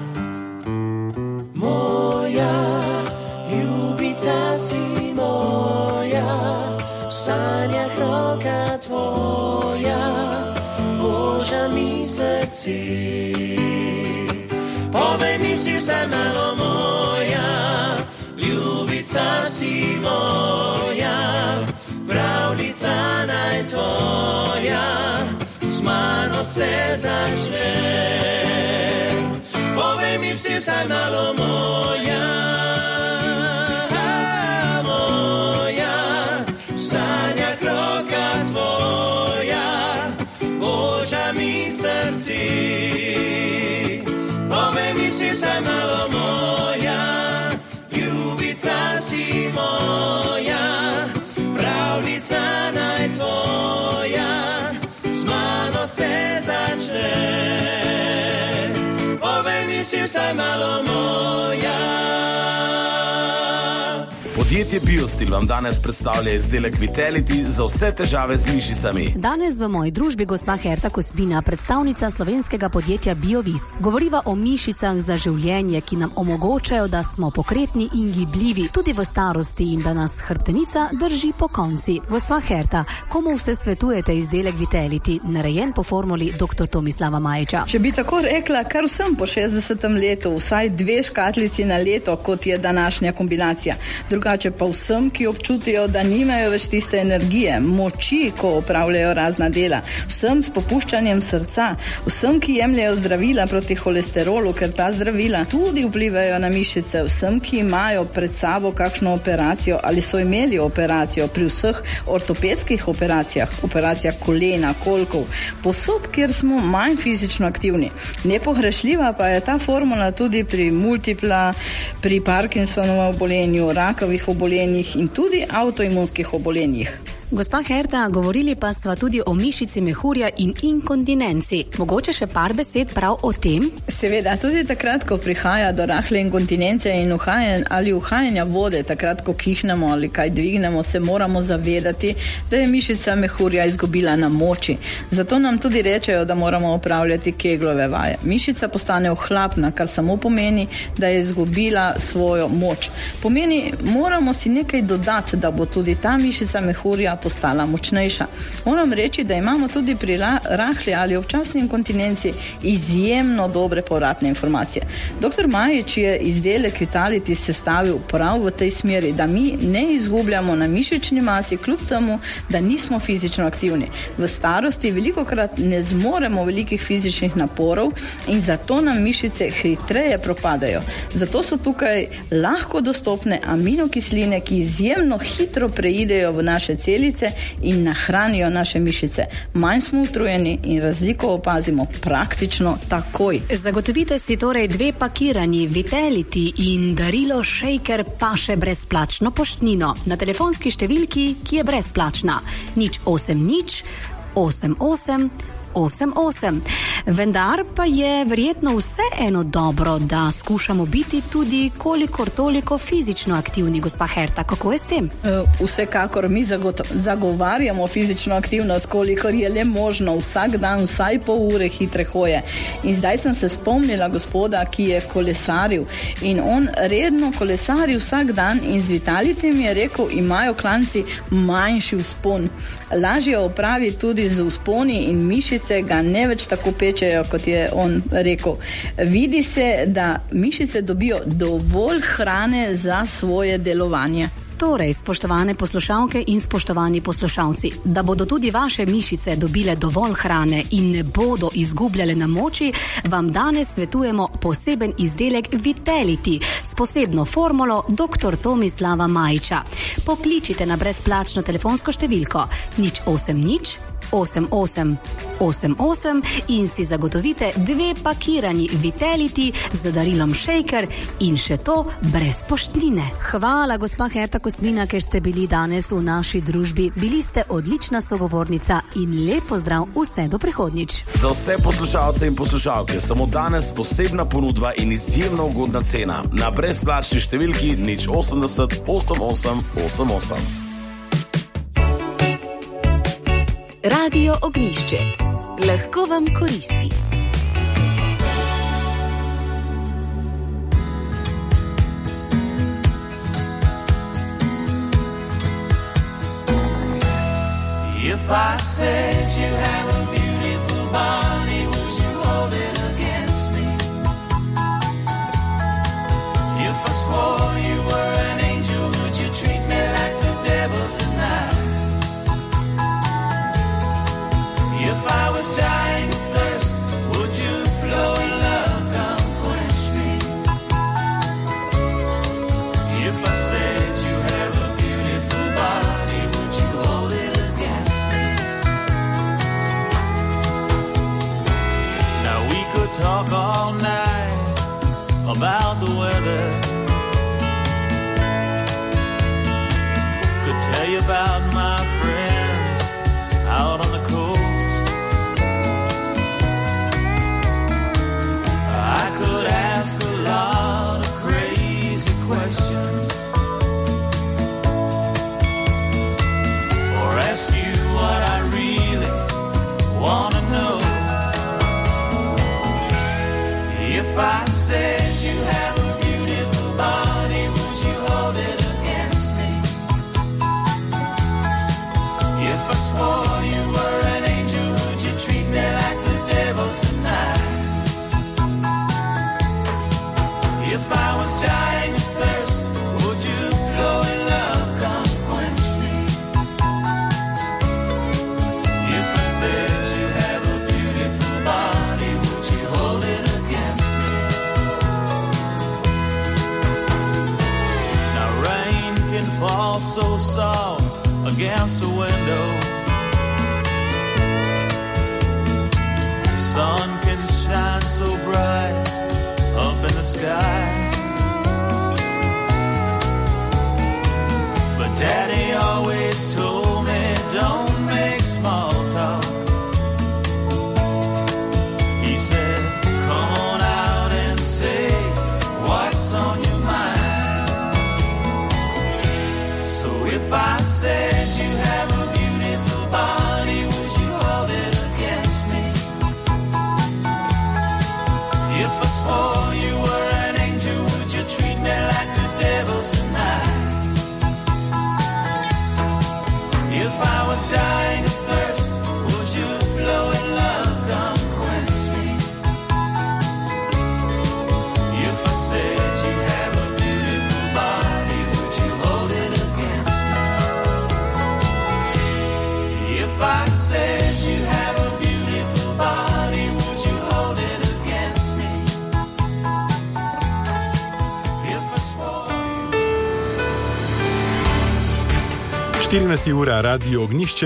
Moja ljubica si moja, v sanjah roka tvoja, Božja mi srce. Povej mi si vsaj malo moja, ljubica si moja, pravljica naj tvoja, z mano se začne. Povej mi si vsaj malo moja, moja, v sanjah roka tvoja, Božja mi srce. Povej mi si vsaj malo moja, ljubica si moja, pravljica naj tvoja, z mano se začne. Povej mi si vsaj malo moja. Podjetje Biostil vam danes predstavlja izdelek Vitality za vse težave z mišicami. Danes v moji družbi gospa Herta Kosmina, predstavnica slovenskega podjetja Biovis. Govoriva o mišicah za življenje, ki nam omogočajo, da smo pokretni in gibljivi tudi v starosti in da nas hrbtenica drži po konci. Gospa Herta, komu vse svetujete izdelek Vitality, narejen po formuli dr. Tomislava Majiča? Če bi tako rekla, kar vsem po 60. letu, vsaj 2 škatlici na leto, kot je današnja kombinacija. Drugače pa vsem, ki občutijo, da nimajo več tiste energije, moči, ko opravljajo razna dela, vsem s popuščanjem srca, vsem, ki jemljajo zdravila proti holesterolu, ker ta zdravila tudi vplivajo na mišice, vsem, ki imajo pred sabo kakšno operacijo ali so imeli operacijo, pri vseh ortopedskih operacijah kolena, kolkov, posod, kjer smo manj fizično aktivni. Nepogrešljiva pa je ta formula tudi pri multipla, pri Parkinsonovem obolenju, rakavih obolenjih in tudi avtoimunskih obolenjih. Gospa Herta, govorili pa sva tudi o mišici mehurja in inkontinenci. Mogoče še par besed prav o tem? Seveda, tudi takrat, ko prihaja do rahle inkontinence in uhajanja vode, takrat, ko kihnemo ali kaj dvignemo, se moramo zavedati, da je mišica mehurja izgubila na moči. Zato nam tudi rečejo, da moramo opravljati keglove vaje. Mišica postane ohlapna, kar samo pomeni, da je izgubila svojo moč. Pomeni, moramo si nekaj dodati, da bo tudi ta mišica mehurja postala močnejša. Moram reči, da imamo tudi pri rahli ali občasni inkontinenci izjemno dobre povratne informacije. Dr. Majič je izdelek Vitality sestavil prav v tej smeri, da mi ne izgubljamo na mišični masi, kljub temu, da nismo fizično aktivni. V starosti velikokrat ne zmoremo velikih fizičnih naporov in zato nam mišice hitreje propadajo. Zato so tukaj lahko dostopne aminokisline, ki izjemno hitro preidejo v naše celice in nahranijo naše mišice. Manj smo utrujeni in razliko opazimo praktično takoj. Zagotovite si torej 2 pakiranji Vitality in darilo Shaker pa še brezplačno poštnino na telefonski številki, ki je brezplačna. 080 88 88. Vendar pa je verjetno vseeno dobro, da skušamo biti tudi kolikor toliko fizično aktivni, gospa Herta. Kako je s tem? Vsekakor mi zagovarjamo fizično aktivnost, kolikor je le možno, vsak dan, vsaj pol ure hitre hoje. In zdaj sem se spomnila gospoda, ki je kolesaril in on redno kolesari vsak dan in z Vitality mi je rekel, imajo klanci manjši vzpon. Lažje opravi tudi z vzponi in mišice ga ne več tako pečejo, kot je on rekel. Vidi se, da mišice dobijo dovolj hrane za svoje delovanje. Torej, spoštovane poslušalke in spoštovani poslušalci, da bodo tudi vaše mišice dobile dovolj hrane in ne bodo izgubljale na moči, vam danes svetujemo poseben izdelek Vitality s posebno formulo dr. Tomislava Majiča. Pokličite na brezplačno telefonsko številko 080 8888 in si zagotovite 2 pakirani Vitality z darilom Shaker in še to brez poštnine. Hvala, gospa Herta Kosmina, ker ste bili danes v naši družbi. Bili ste odlična sogovornica in lep pozdrav vse do prihodnjič. Za vse poslušalce in poslušalke samo danes posebna ponudba in izjemno ugodna cena na brezplačni številki 080 8888. Radio Ognjišče. Lahko vam koristi. If I said you have a beautiful body, would you hold it against me? If I swore you were an angel, would you treat me like the devil tonight? If I was dying of thirst, would you flow in love, come quench me? If I said you have a beautiful body, would you hold it against me? Now we could talk all night about the weather. Could tell you about my friends out on the coast. I could ask a lot of crazy questions, or ask you what I really want to know. If I said you have a beautiful body, would you hold it against me? If I swore you were an angel, would you treat me like the devil tonight? If I was dying of thirst, would you flow in love, come quench me? If I said you have a beautiful body, would you hold it against me? Now rain can fall so soft against a window. The sun can shine so bright up in the sky. But Daddy always told me, don't make small talk. He said, come on out and say what's on your mind. So if I said you have a beautiful body, would you hold it against me? If I swore you were an angel, would you treat me like the devil tonight? If I was dying of thirst, would you flow in love, come quench me? If I said you have a beautiful body, would you hold it against me? If I said you have a beautiful body, would you hold it against me? If I swore 14. ura, Radio Ognjišče.